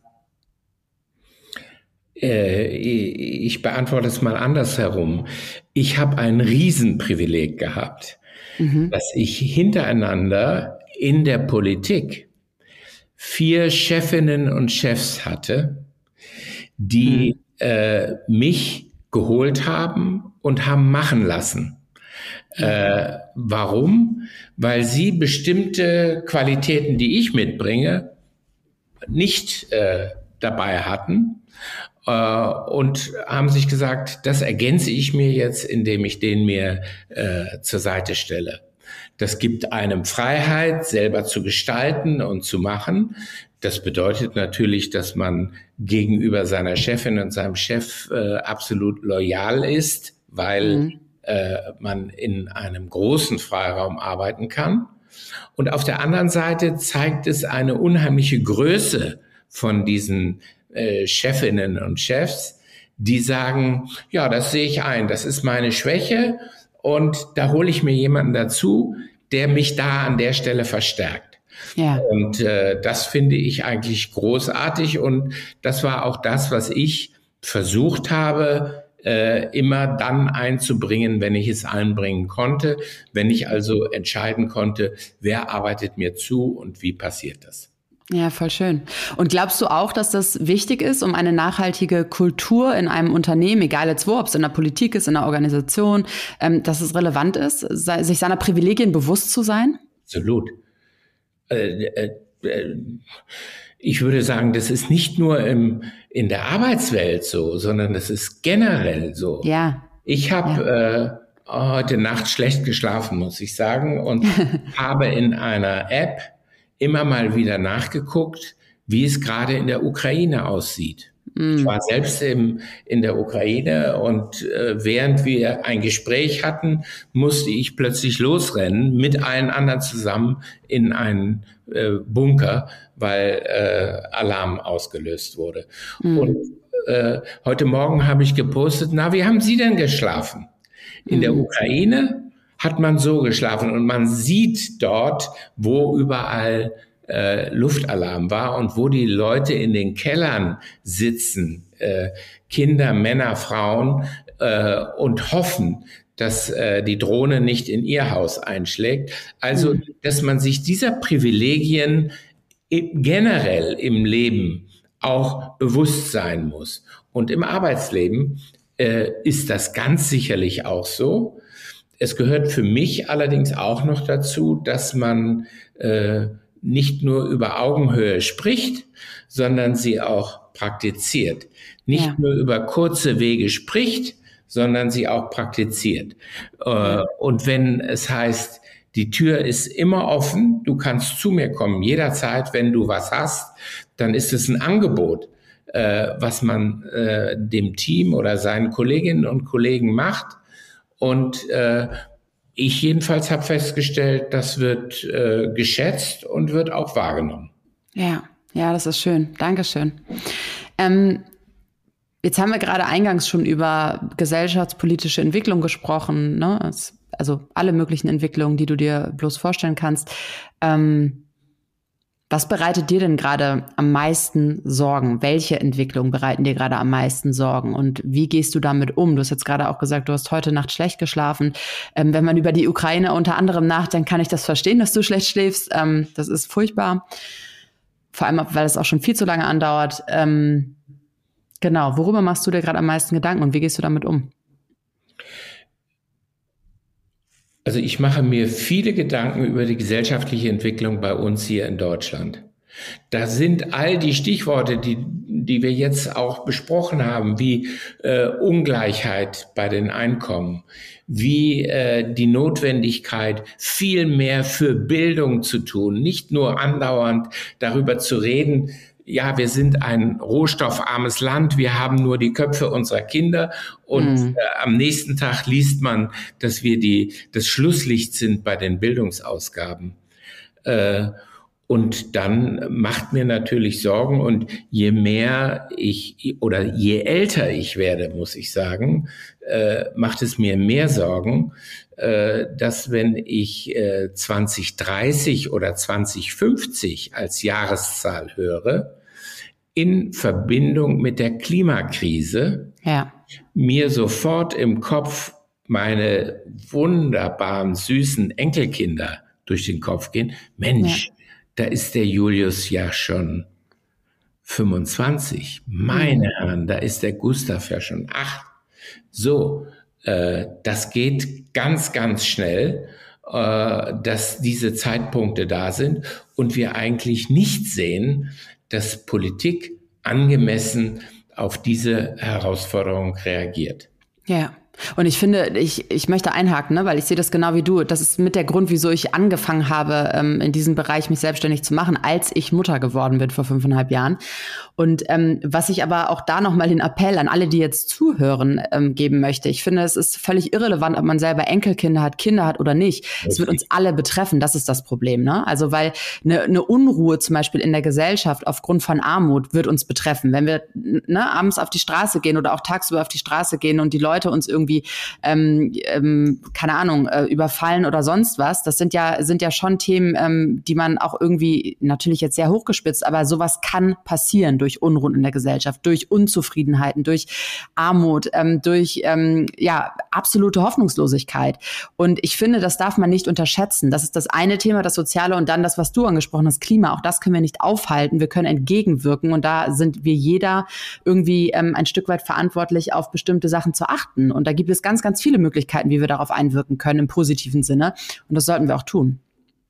Äh, ich beantworte es mal andersherum. Ich habe ein Riesenprivileg gehabt, mhm. dass ich hintereinander in der Politik vier Chefinnen und Chefs hatte, die mhm. äh, mich geholt haben und haben machen lassen. Äh, warum? Weil sie bestimmte Qualitäten, die ich mitbringe, nicht äh, dabei hatten äh, und haben sich gesagt, das ergänze ich mir jetzt, indem ich den mir äh, zur Seite stelle. Das gibt einem Freiheit, selber zu gestalten und zu machen. Das bedeutet natürlich, dass man gegenüber seiner Chefin und seinem Chef äh, absolut loyal ist, weil mhm. äh, man in einem großen Freiraum arbeiten kann. Und auf der anderen Seite zeigt es eine unheimliche Größe von diesen äh, Chefinnen und Chefs, die sagen, ja, das sehe ich ein, das ist meine Schwäche und da hole ich mir jemanden dazu, der mich da an der Stelle verstärkt. Ja. Und äh, das finde ich eigentlich großartig und das war auch das, was ich versucht habe, äh, immer dann einzubringen, wenn ich es einbringen konnte, wenn ich also entscheiden konnte, wer arbeitet mir zu und wie passiert das. Ja, voll schön. Und glaubst du auch, dass das wichtig ist, um eine nachhaltige Kultur in einem Unternehmen, egal jetzt wo, ob es in der Politik ist, in der Organisation, ähm, dass es relevant ist, sich seiner Privilegien bewusst zu sein? Absolut. Ich würde sagen, das ist nicht nur im, in der Arbeitswelt so, sondern das ist generell so. Ja. Ich habe ja. äh, heute Nacht schlecht geschlafen, muss ich sagen, und habe in einer App immer mal wieder nachgeguckt, wie es gerade in der Ukraine aussieht. Ich war selbst im, in der Ukraine und äh, während wir ein Gespräch hatten, musste ich plötzlich losrennen mit allen anderen zusammen in einen äh, Bunker, weil äh, Alarm ausgelöst wurde. Mhm. Und äh, heute Morgen habe ich gepostet, na, wie haben Sie denn geschlafen? In mhm. der Ukraine hat man so geschlafen und man sieht dort, wo überall Äh, Luftalarm war und wo die Leute in den Kellern sitzen, äh, Kinder, Männer, Frauen, äh, und hoffen, dass äh, die Drohne nicht in ihr Haus einschlägt. Also, mhm. dass man sich dieser Privilegien generell im Leben auch bewusst sein muss. Und im Arbeitsleben äh, ist das ganz sicherlich auch so. Es gehört für mich allerdings auch noch dazu, dass man äh, nicht nur über Augenhöhe spricht, sondern sie auch praktiziert. Nicht ja. nur über kurze Wege spricht, sondern sie auch praktiziert. Ja. Und wenn es heißt, die Tür ist immer offen, du kannst zu mir kommen jederzeit, wenn du was hast, dann ist es ein Angebot, was man dem Team oder seinen Kolleginnen und Kollegen macht. Und ich jedenfalls habe festgestellt, das wird äh, geschätzt und wird auch wahrgenommen. Ja, ja, das ist schön. Dankeschön. Ähm, jetzt haben wir gerade eingangs schon über gesellschaftspolitische Entwicklung gesprochen, ne? Es also alle möglichen Entwicklungen, die du dir bloß vorstellen kannst. Ähm, was bereitet dir denn gerade am meisten Sorgen? Welche Entwicklungen bereiten dir gerade am meisten Sorgen? Und wie gehst du damit um? Du hast jetzt gerade auch gesagt, du hast heute Nacht schlecht geschlafen. Ähm, wenn man über die Ukraine unter anderem nachdenkt, kann ich das verstehen, dass du schlecht schläfst. Ähm, das ist furchtbar. Vor allem, weil es auch schon viel zu lange andauert. Ähm, genau, worüber machst du dir gerade am meisten Gedanken und wie gehst du damit um? Also ich mache mir viele Gedanken über die gesellschaftliche Entwicklung bei uns hier in Deutschland. Da sind all die Stichworte, die, die wir jetzt auch besprochen haben, wie äh, Ungleichheit bei den Einkommen, wie äh, die Notwendigkeit, viel mehr für Bildung zu tun, nicht nur andauernd darüber zu reden, ja, wir sind ein rohstoffarmes Land, wir haben nur die Köpfe unserer Kinder und mhm. äh, am nächsten Tag liest man, dass wir die, das Schlusslicht sind bei den Bildungsausgaben. Äh, und dann macht mir natürlich Sorgen und je mehr ich oder je älter ich werde, muss ich sagen, äh, macht es mir mehr Sorgen, äh, dass wenn ich äh, zwanzig dreißig oder zwanzig fünfzig als Jahreszahl höre, in Verbindung mit der Klimakrise, ja, mir sofort im Kopf meine wunderbaren, süßen Enkelkinder durch den Kopf gehen. Mensch, ja, da ist der Julius ja schon fünfundzwanzig. Meine mhm. Herren, da ist der Gustav ja schon acht. So, äh, das geht ganz, ganz schnell, äh, dass diese Zeitpunkte da sind und wir eigentlich nicht sehen, dass Politik angemessen auf diese Herausforderung reagiert. Ja. Und ich finde, ich, ich möchte einhaken, ne, weil ich sehe das genau wie du. Das ist mit der Grund, wieso ich angefangen habe, ähm, in diesem Bereich mich selbstständig zu machen, als ich Mutter geworden bin vor fünfeinhalb Jahren. Und ähm, was ich aber auch da nochmal den Appell an alle, die jetzt zuhören, ähm, geben möchte. Ich finde, es ist völlig irrelevant, ob man selber Enkelkinder hat, Kinder hat oder nicht. Es wird uns alle betreffen. Das ist das Problem, ne? Also, weil eine, eine Unruhe zum Beispiel in der Gesellschaft aufgrund von Armut wird uns betreffen. Wenn wir ne, abends auf die Straße gehen oder auch tagsüber auf die Straße gehen und die Leute uns irgendwie Ähm, ähm, keine Ahnung, äh, überfallen oder sonst was. Das sind ja, sind ja schon Themen, ähm, die man auch irgendwie, natürlich jetzt sehr hochgespitzt, aber sowas kann passieren durch Unruhen in der Gesellschaft, durch Unzufriedenheiten, durch Armut, ähm, durch ähm, ja absolute Hoffnungslosigkeit. Und ich finde, das darf man nicht unterschätzen. Das ist das eine Thema, das Soziale, und dann das, was du angesprochen hast, Klima. Auch das können wir nicht aufhalten. Wir können entgegenwirken, und da sind wir jeder irgendwie ähm, ein Stück weit verantwortlich, auf bestimmte Sachen zu achten. Und da gibt es ganz, ganz viele Möglichkeiten, wie wir darauf einwirken können im positiven Sinne. Und das sollten wir auch tun.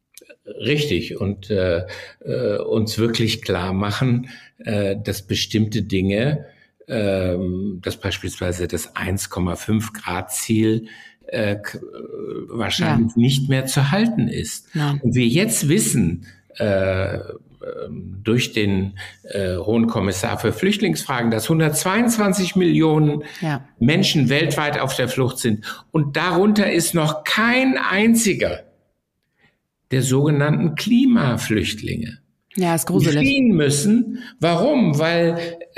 Richtig. Und äh, äh, uns wirklich klar machen, äh, dass bestimmte Dinge, äh, dass beispielsweise das eins Komma fünf Grad Ziel äh, wahrscheinlich ja. nicht mehr zu halten ist. Ja. Und wir jetzt wissen, äh, durch den äh, Hohen Kommissar für Flüchtlingsfragen, dass hundertzweiundzwanzig Millionen ja. Menschen weltweit auf der Flucht sind. Und darunter ist noch kein einziger der sogenannten Klimaflüchtlinge. Ja, ist gruselig. Die fliehen müssen. Warum? Weil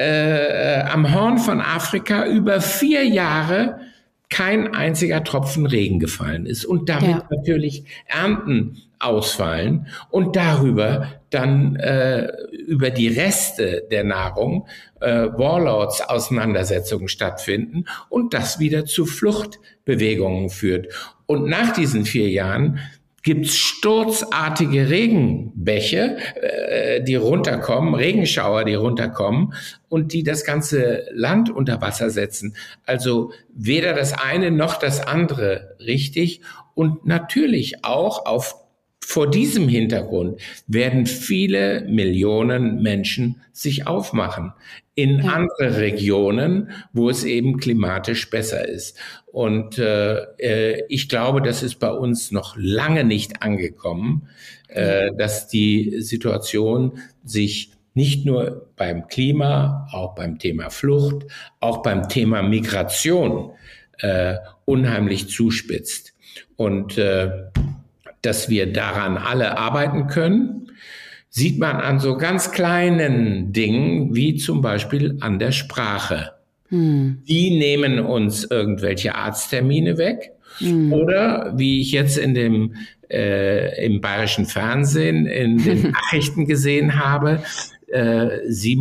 äh, am Horn von Afrika über vier Jahre kein einziger Tropfen Regen gefallen ist und damit ja. natürlich Ernten ausfallen und darüber dann äh, über die Reste der Nahrung äh, Warlords-Auseinandersetzungen stattfinden und das wieder zu Fluchtbewegungen führt. Und nach diesen vier Jahren gibt's sturzartige Regenbäche, äh, die runterkommen, Regenschauer, die runterkommen und die das ganze Land unter Wasser setzen. Also weder das eine noch das andere richtig. Und natürlich auch auf vor diesem Hintergrund werden viele Millionen Menschen sich aufmachen in ja. andere Regionen, wo es eben klimatisch besser ist. Und äh, ich glaube, das ist bei uns noch lange nicht angekommen, äh, dass die Situation sich nicht nur beim Klima, auch beim Thema Flucht, auch beim Thema Migration äh, unheimlich zuspitzt. Und äh, dass wir daran alle arbeiten können, sieht man an so ganz kleinen Dingen, wie zum Beispiel an der Sprache. Hm. Die nehmen uns irgendwelche Arzttermine weg Mhm. Oder wie ich jetzt in dem äh, im bayerischen Fernsehen in den Nachrichten gesehen habe, äh,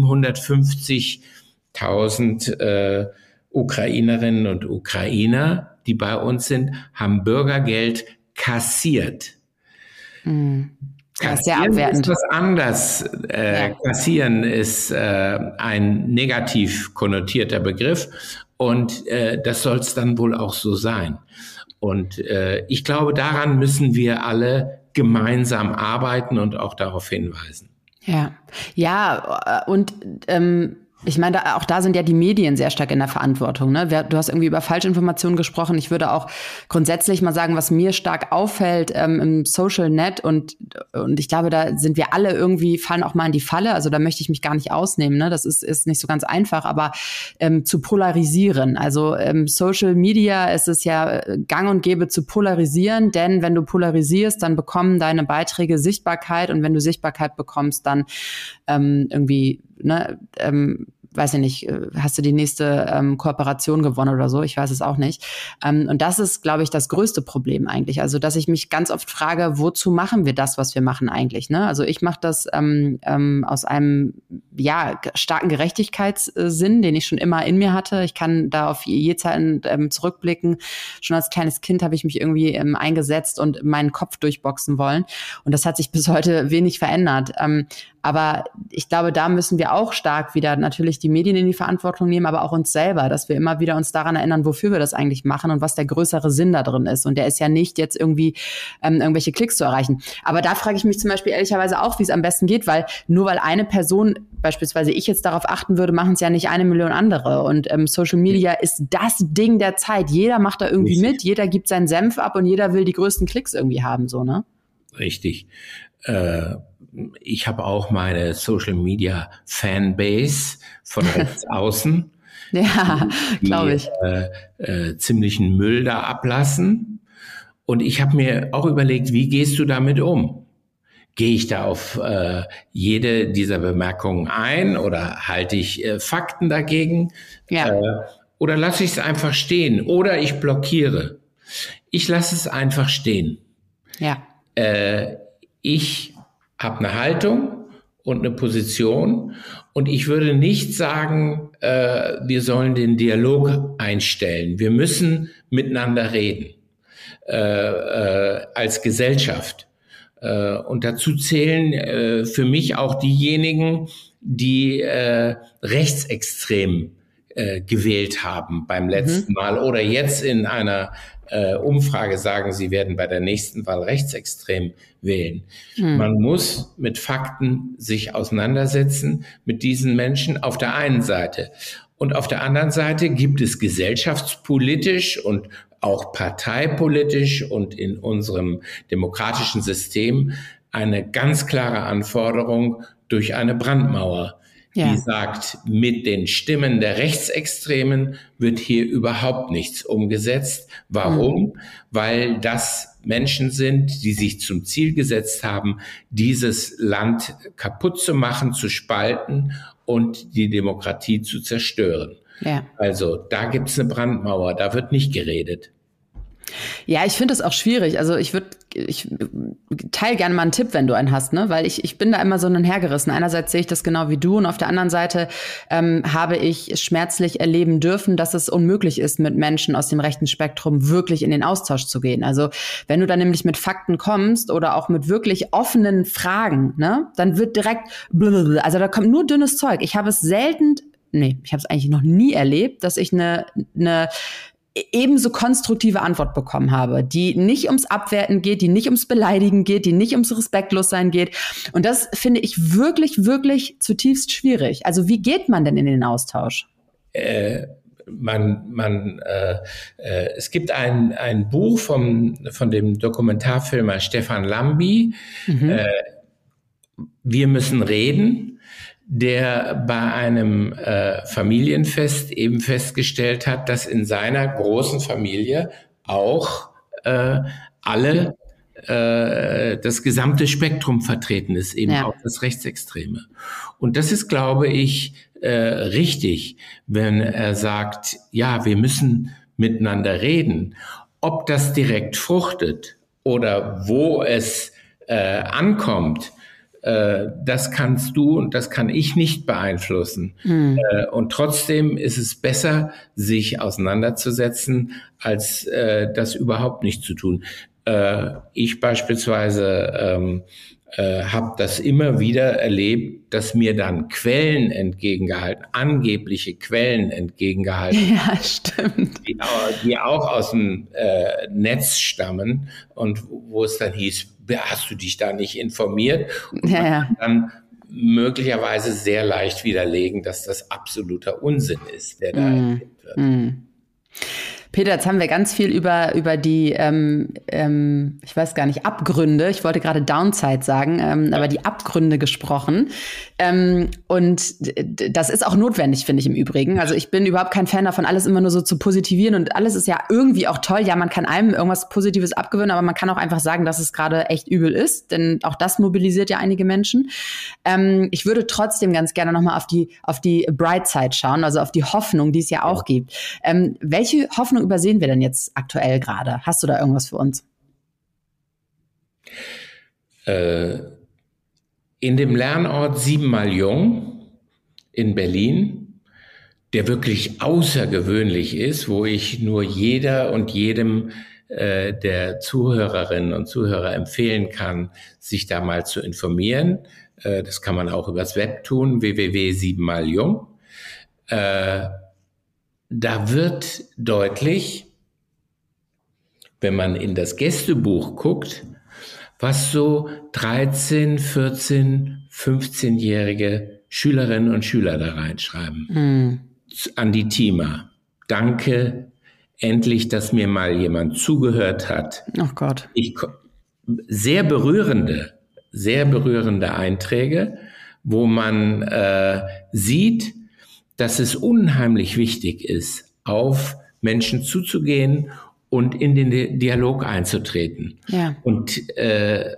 siebenhundertfünfzigtausend äh, Ukrainerinnen und Ukrainer, die bei uns sind, haben Bürgergeld kassiert. Mhm. Kassieren ist, ist was anderes. Äh, ja. Kassieren ist äh, ein negativ konnotierter Begriff und äh, das soll es dann wohl auch so sein. Und äh, ich glaube, daran müssen wir alle gemeinsam arbeiten und auch darauf hinweisen. Ja, ja und ähm ich meine, da, auch da sind ja die Medien sehr stark in der Verantwortung. Ne? Du hast irgendwie über Falschinformationen gesprochen. Ich würde auch grundsätzlich mal sagen, was mir stark auffällt ähm, im Social Net und und ich glaube, da sind wir alle irgendwie, fallen auch mal in die Falle. Also da möchte ich mich gar nicht ausnehmen. Ne? Das ist ist nicht so ganz einfach, aber ähm, zu polarisieren. Also ähm, Social Media, es ist ja gang und gäbe zu polarisieren, denn wenn du polarisierst, dann bekommen deine Beiträge Sichtbarkeit und wenn du Sichtbarkeit bekommst, dann ähm, irgendwie ne, ähm, weiß ich nicht, hast du die nächste ähm, Kooperation gewonnen oder so, ich weiß es auch nicht. Ähm, und das ist, glaube ich, das größte Problem eigentlich. Also, dass ich mich ganz oft frage, wozu machen wir das, was wir machen eigentlich? Ne? Also ich mache das ähm, ähm, aus einem ja starken Gerechtigkeitssinn, den ich schon immer in mir hatte. Ich kann da auf je Zeiten ähm, zurückblicken. Schon als kleines Kind habe ich mich irgendwie ähm, eingesetzt und meinen Kopf durchboxen wollen. Und das hat sich bis heute wenig verändert. Ähm, aber ich glaube, da müssen wir auch stark wieder natürlich die Medien in die Verantwortung nehmen, aber auch uns selber, dass wir immer wieder uns daran erinnern, wofür wir das eigentlich machen und was der größere Sinn da drin ist. Und der ist ja nicht jetzt irgendwie ähm, irgendwelche Klicks zu erreichen. Aber da frage ich mich zum Beispiel ehrlicherweise auch, wie es am besten geht, weil nur weil eine Person, beispielsweise ich jetzt darauf achten würde, machen es ja nicht eine Million andere. Und ähm, Social Media ist das Ding der Zeit. Jeder macht da irgendwie Richtig. mit, jeder gibt seinen Senf ab und jeder will die größten Klicks irgendwie haben, so, ne? Richtig. Äh Ich habe auch meine Social Media Fanbase von rechts außen. Ja, glaube ich. Äh, äh, ziemlichen Müll da ablassen. Und ich habe mir auch überlegt, wie gehst du damit um? Gehe ich da auf äh, jede dieser Bemerkungen ein oder halte ich äh, Fakten dagegen? Ja. Äh, oder lasse ich es einfach stehen? Oder ich blockiere. Ich lasse es einfach stehen. Ja. Äh, ich habe eine Haltung und eine Position und ich würde nicht sagen, äh, wir sollen den Dialog einstellen. Wir müssen miteinander reden äh, äh, als Gesellschaft. Äh, und dazu zählen äh, für mich auch diejenigen, die äh, rechtsextrem äh, gewählt haben beim letzten mhm. Mal oder jetzt in einer äh, Umfrage sagen, sie werden bei der nächsten Wahl rechtsextrem wählen. Mhm. Man muss mit Fakten sich auseinandersetzen mit diesen Menschen auf der einen Seite. Und auf der anderen Seite gibt es gesellschaftspolitisch und auch parteipolitisch und in unserem demokratischen System eine ganz klare Anforderung durch eine Brandmauer. Ja. Die sagt, mit den Stimmen der Rechtsextremen wird hier überhaupt nichts umgesetzt. Warum? Mhm. Weil das Menschen sind, die sich zum Ziel gesetzt haben, dieses Land kaputt zu machen, zu spalten und die Demokratie zu zerstören. Ja. Also da gibt's eine Brandmauer, da wird nicht geredet. Ja, ich finde das auch schwierig. Also ich würde, ich teile gerne mal einen Tipp, wenn du einen hast, ne? Weil ich ich bin da immer so hin und her gerissen. Einerseits sehe ich das genau wie du und auf der anderen Seite ähm, habe ich schmerzlich erleben dürfen, dass es unmöglich ist, mit Menschen aus dem rechten Spektrum wirklich in den Austausch zu gehen. Also wenn du dann nämlich mit Fakten kommst oder auch mit wirklich offenen Fragen, ne, dann wird direkt, blablabla, also da kommt nur dünnes Zeug. Ich habe es selten, nee, ich habe es eigentlich noch nie erlebt, dass ich eine eine ebenso konstruktive Antwort bekommen habe, die nicht ums Abwerten geht, die nicht ums Beleidigen geht, die nicht ums Respektlossein geht. Und das finde ich wirklich, wirklich zutiefst schwierig. Also wie geht man denn in den Austausch? Äh, man, man, äh, äh, es gibt ein, ein Buch vom, von dem Dokumentarfilmer Stefan Lambi, mhm. äh, Wir müssen reden, der bei einem äh, Familienfest eben festgestellt hat, dass in seiner großen Familie auch äh, alle, äh, das gesamte Spektrum vertreten ist, eben ja. auch das Rechtsextreme. Und das ist, glaube ich, äh, richtig, wenn er sagt, ja, wir müssen miteinander reden. Ob das direkt fruchtet oder wo es äh, ankommt, äh, das kannst du und das kann ich nicht beeinflussen. Hm. Äh, und trotzdem ist es besser, sich auseinanderzusetzen, als äh, das überhaupt nicht zu tun. Äh, ich beispielsweise ähm, äh, habe das immer wieder erlebt, dass mir dann Quellen entgegengehalten, angebliche Quellen entgegengehalten, ja, stimmt, die, die auch aus dem äh, Netz stammen und wo es dann hieß, hast du dich da nicht informiert? Und ja, man ja. kann dann möglicherweise sehr leicht widerlegen, dass das absoluter Unsinn ist, der da mm. erlebt wird. Mm. Peter, jetzt haben wir ganz viel über, über die, ähm, ähm, ich weiß gar nicht, Abgründe, ich wollte gerade Downside sagen, ähm, aber die Abgründe gesprochen. Ähm, und d- das ist auch notwendig, finde ich im Übrigen. Also ich bin überhaupt kein Fan davon, alles immer nur so zu positivieren und alles ist ja irgendwie auch toll. Ja, man kann einem irgendwas Positives abgewöhnen, aber man kann auch einfach sagen, dass es gerade echt übel ist, denn auch das mobilisiert ja einige Menschen. Ähm, ich würde trotzdem ganz gerne nochmal auf die, auf die Bright Side schauen, also auf die Hoffnung, die es ja auch gibt. Ähm, welche Hoffnung übersehen wir denn jetzt aktuell gerade? Hast du da irgendwas für uns? Äh, in dem Lernort Siebenmal Jung in Berlin, der wirklich außergewöhnlich ist, wo ich nur jeder und jedem äh, der Zuhörerinnen und Zuhörer empfehlen kann, sich da mal zu informieren. Äh, das kann man auch übers Web tun, w w w punkt siebenmal jung. Äh, Da wird deutlich, wenn man in das Gästebuch guckt, was so dreizehn, vierzehn, fünfzehnjährige Schülerinnen und Schüler da reinschreiben. Mm. An die Teamer. Danke, endlich, dass mir mal jemand zugehört hat. Ach Gott. Ich, sehr berührende, sehr berührende Einträge, wo man äh, sieht, dass es unheimlich wichtig ist, auf Menschen zuzugehen und in den Dialog einzutreten. Ja. Und äh,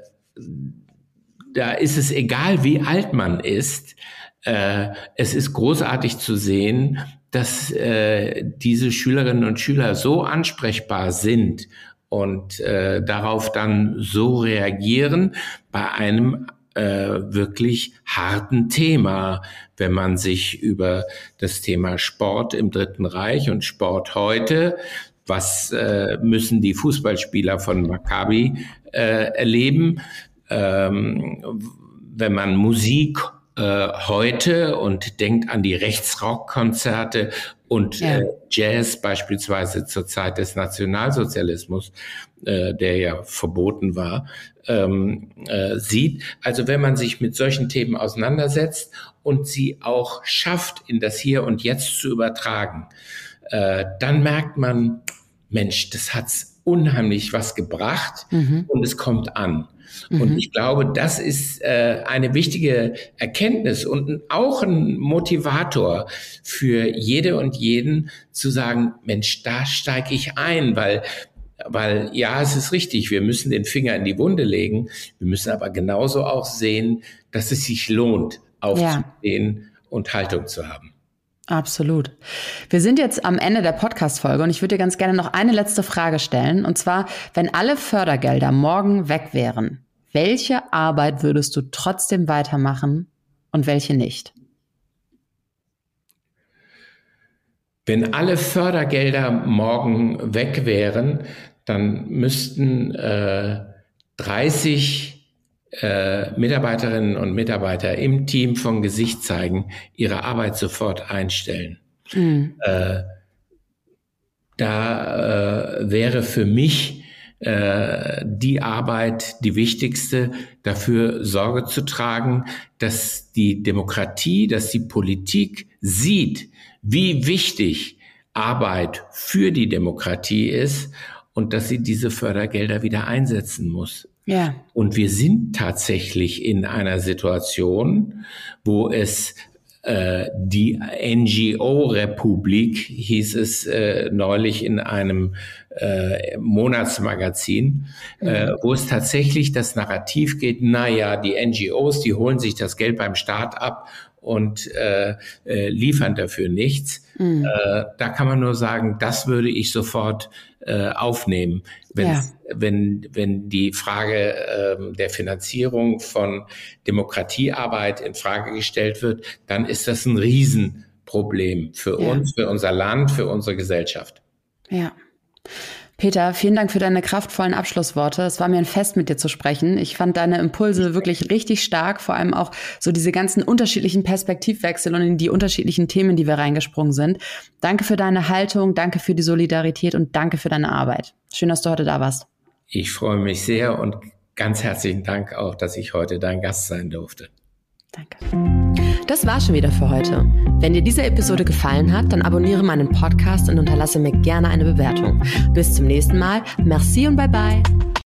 da ist es egal, wie alt man ist, äh, es ist großartig zu sehen, dass äh, diese Schülerinnen und Schüler so ansprechbar sind und äh, darauf dann so reagieren bei einem Äh, wirklich harten Thema, wenn man sich über das Thema Sport im Dritten Reich und Sport heute, was äh, müssen die Fußballspieler von Maccabi äh, erleben, ähm, wenn man Musik äh, heute und denkt an die Rechtsrockkonzerte und ja. äh, Jazz beispielsweise zur Zeit des Nationalsozialismus, äh, der ja verboten war, ähm, äh, sieht. Also wenn man sich mit solchen Themen auseinandersetzt und sie auch schafft, in das Hier und Jetzt zu übertragen, äh, dann merkt man, Mensch, das hat's unheimlich was gebracht mhm. und es kommt an. Mhm. Und ich glaube, das ist äh, eine wichtige Erkenntnis und auch ein Motivator für jede und jeden zu sagen, Mensch, da steige ich ein, weil Weil ja, es ist richtig, wir müssen den Finger in die Wunde legen. Wir müssen aber genauso auch sehen, dass es sich lohnt, aufzustehen ja. und Haltung zu haben. Absolut. Wir sind jetzt am Ende der Podcast-Folge und ich würde dir ganz gerne noch eine letzte Frage stellen. Und zwar, wenn alle Fördergelder morgen weg wären, welche Arbeit würdest du trotzdem weitermachen und welche nicht? Wenn alle Fördergelder morgen weg wären, dann müssten äh, dreißig äh, Mitarbeiterinnen und Mitarbeiter im Team von Gesicht zeigen, ihre Arbeit sofort einstellen. Mhm. Äh, da äh, wäre für mich äh, die Arbeit die wichtigste, dafür Sorge zu tragen, dass die Demokratie, dass die Politik sieht, wie wichtig Arbeit für die Demokratie ist und dass sie diese Fördergelder wieder einsetzen muss. Ja. Und wir sind tatsächlich in einer Situation, wo es äh, die N G O-Republik, hieß es äh, neulich in einem äh, Monatsmagazin, mhm. äh, wo es tatsächlich das Narrativ geht, na ja, die N G Os, die holen sich das Geld beim Staat ab und äh, äh, liefern dafür nichts. Mhm. Äh, da kann man nur sagen, das würde ich sofort äh, aufnehmen. Wenn, ja. wenn, wenn die Frage äh, der Finanzierung von Demokratiearbeit in Frage gestellt wird, dann ist das ein Riesenproblem für ja. uns, für unser Land, für unsere Gesellschaft. Ja. Peter, vielen Dank für deine kraftvollen Abschlussworte. Es war mir ein Fest, mit dir zu sprechen. Ich fand deine Impulse wirklich richtig stark, vor allem auch so diese ganzen unterschiedlichen Perspektivwechsel und in die unterschiedlichen Themen, die wir reingesprungen sind. Danke für deine Haltung, danke für die Solidarität und danke für deine Arbeit. Schön, dass du heute da warst. Ich freue mich sehr und ganz herzlichen Dank auch, dass ich heute dein Gast sein durfte. Danke. Das war schon wieder für heute. Wenn dir diese Episode gefallen hat, dann abonniere meinen Podcast und unterlasse mir gerne eine Bewertung. Bis zum nächsten Mal. Merci und bye bye.